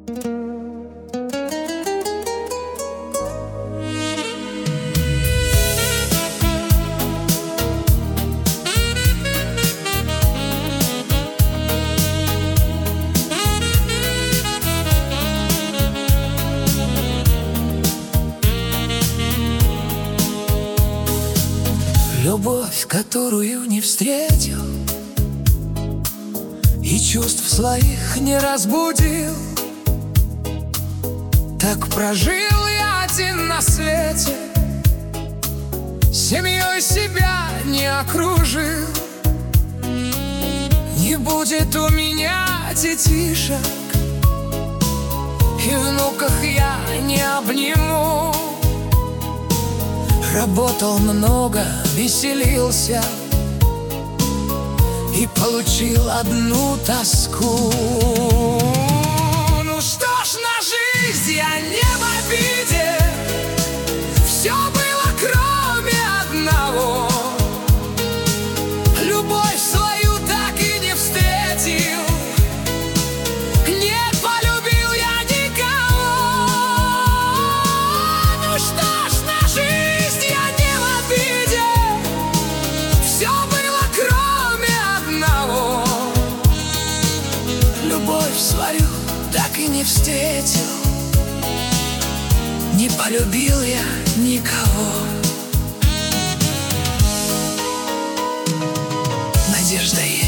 Любовь, которую не встретил, и чувств своих не разбудил. Так прожил я один на свете, семьей себя не окружил. Не будет у меня детишек, и внуков я не обниму. Работал много, веселился и получил одну тоску. Ну что ж, на жизнь я не в обиде, все было кроме одного. Любовь свою так и не встретил, не полюбил я никого. Ну что ж, на жизнь я не в обиде, все было кроме одного. Любовь свою так и не встретил, не полюбил я никого. Надежда есть.